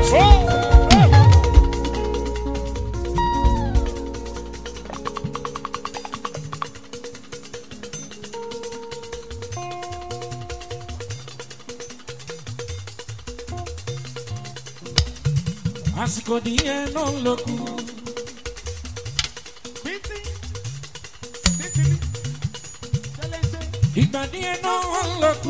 Àsìkò díẹ̀ náà ló kù. Ìgbà díẹ̀ náà ló kù.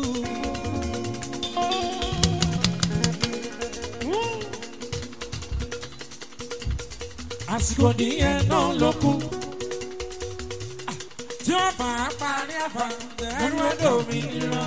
Àsìkò díẹ̀ náà ló kù. Tí ó bá parí àbá ẹnu ẹ̀dọ̀ mi nira.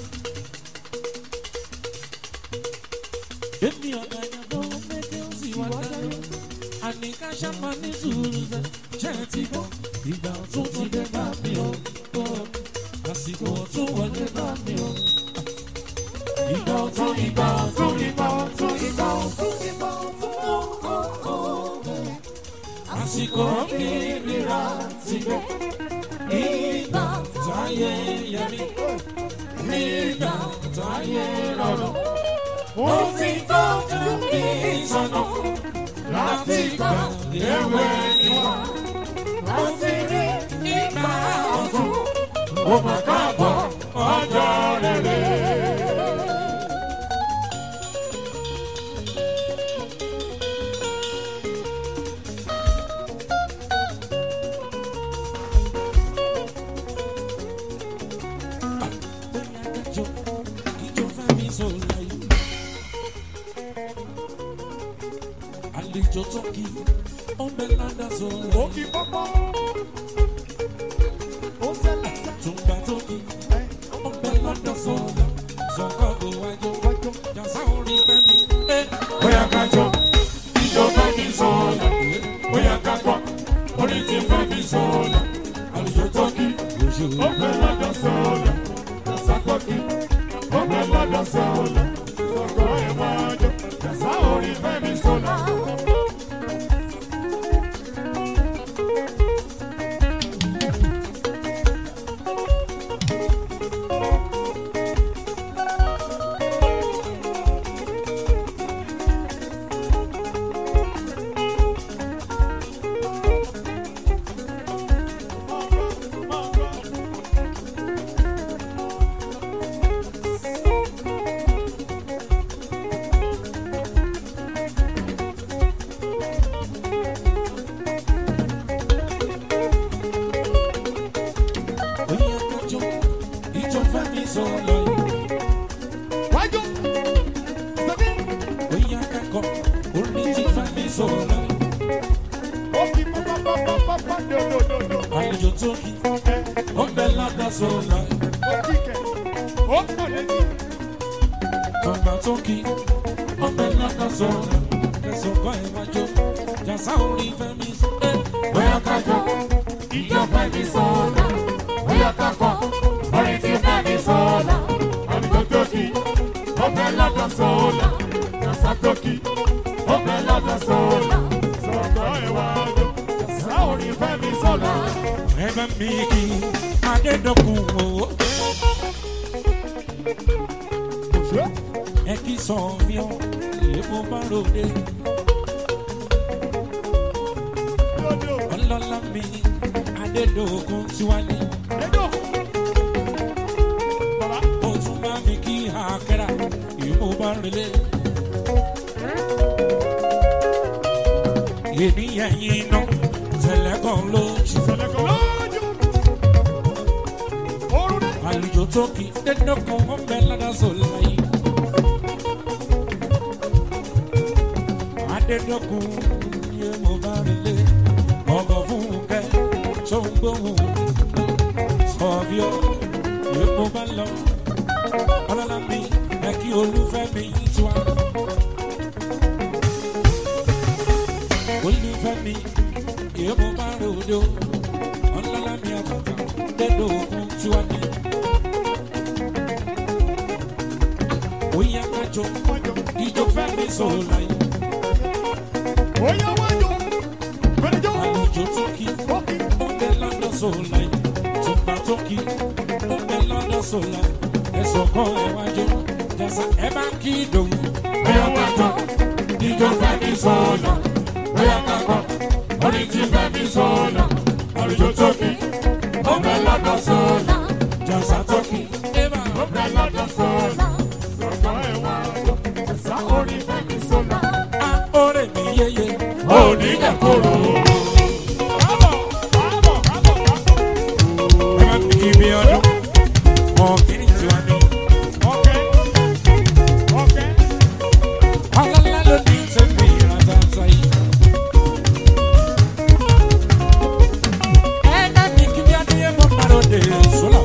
Èmi ọ̀gá ìyàbọ̀ mẹ́kẹ́ ó sì wá dáná. Àníká ṣàmà ní sùúrù ṣe ti bọ̀. Ìgbà ọ̀tún ti dé bá mi o. Àsìkò ọ̀tún wọlé bá mi o. Ìgbà ọ̀tún, ìgbà ọ̀tún, ìgbà ọ̀tún, ìgbà ọ̀tún, ìgbà ọ̀tún. Àsìkò kìrìrà ti dé. Ìgbà táyé yẹmi. Ìgbà táyé rọrùn. Ó ti tọ́jú kí sọ̀nà láti gbà ewé níwá. Ó ti rí ìgbà ọ̀tún, ó mà káàbọ̀ ọjọ́ rere. Àlejò tó kí ọbẹ̀ ládà sọ̀rọ̀. Ó kí pọ́pọ́. Ó tẹ́lẹ̀ túnbà tó kí ọbẹ̀ ládà sọ̀rọ̀. Sọ̀kọ̀ kò wájú. Jàsá orí fẹ́mi. Bóyá ká jọ ìjọ fẹ́mi sọ̀rọ̀. Bóyá ká kọ́ orí ti fẹ́mi sọ̀rọ̀. Àlejò tó kí ọbẹ̀ ládà sọ̀rọ̀. Jàsá kọ́ kí ọbẹ̀ ládà sọ̀rọ̀. Sọ̀kọ̀ ẹ̀ wájú. Jàsá orí fẹ́mi sọ̀rọ̀. Àlejò tó kí ọbẹ̀ ládà sọ̀rọ̀. Tọ́gbà tó kí ọbẹ̀ ládà sọ̀rọ̀. Ẹ̀sùn kan ìwájú jàsá orí fẹ́mi sọ̀rọ̀. Bóyá ká jọ ìjọ fẹ́mi sọ̀rọ̀. Bóyá ká kọ́ orí ti fẹ́mi sọ̀rọ̀. Àlejò tó kí ọbẹ̀ ládà sọ̀rọ̀. Jàsá tó kí ọbẹ̀ ládà sọ̀rọ̀. Sọ̀rọ̀ ìwájú jàsá orí fẹ́mi sọ̀rọ̀. Ẹ̀bẹ̀ mi kì í Adédọ̀kun o. Ẹ kì í sọ mi ọ́, èèpo bá ròde. Ọlọ́lá mi Adédọ̀kun ti wá ní. Ó tún bá mi kí àkẹ́rà, èèpo bá relé. Ènìyàn yìí ná tẹ̀lé kan lójú. Àlejò tó kí Adédọ̀kun ọbẹ̀ ládà sọ̀rọ̀ yìí. Adédọ̀kun yé mo bá relé. Ọkọ̀ fún kẹ́ tó ń gbóhùn. Sọ̀bíọ́ yé mo bá lọ. Ọlọ́lá mi ẹ kí olúfẹ́ mi tó wá. Olúfẹ́ mi yé mo bá ròde o. Ọlọ́lá mi àtàtà Adédọ̀kun tó wá ní. Oya kájọ ìjọ fẹ́mi sọ̀rọ̀ láyé. Oya wájọ pẹ̀lẹ́jọ́. Àlejò tó kí ọbẹ̀ ládà sọ̀rọ̀ láyé. Tùpà tó kí ọbẹ̀ ládà sọ̀rọ̀ láyé. Ẹ̀sọ̀ kan ẹ̀ wájọ. Jàsá ẹ bá kí ìdòwú. Oya kájọ sọ́nà bóyá kákọ́ orin tí fẹ́ mi sọ́nà àlùjọ tókì ó bẹ lọ́dọ̀ sọ́nà jàǹsà tókì ó bẹ lọ́dọ̀ sọ́nà sọ̀tọ̀ ẹ̀wà jàǹsà orin fẹ́ mi sọ́nà. Orin mi yeye òní yẹ kóró. Ẹ má fi ibi ọdún ọ̀kìnì tí wọ́n ní. Ọlọ́lá ló ní sẹ́mi ìrántá yìí. Ẹ̀dá ní kí bí adé mọ́ parọ́dé sólà.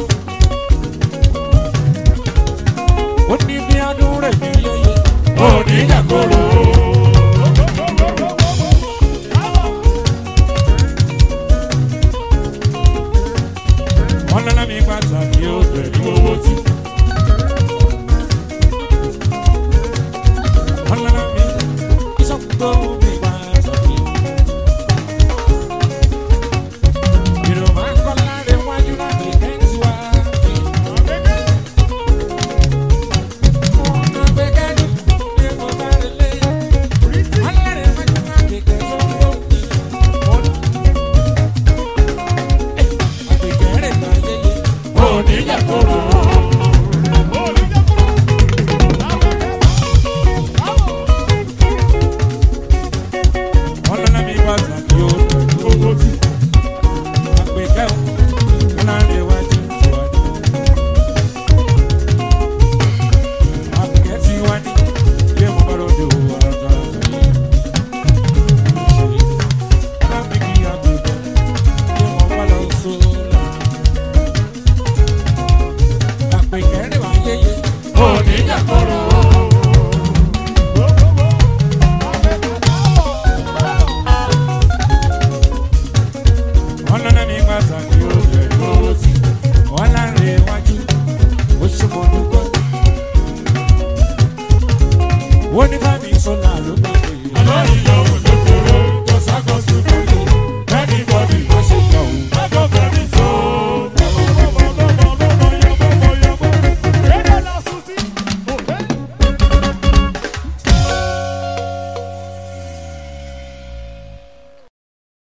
Ó ní bí adún rẹ̀ ní yeye. Ó ní yàgòrò.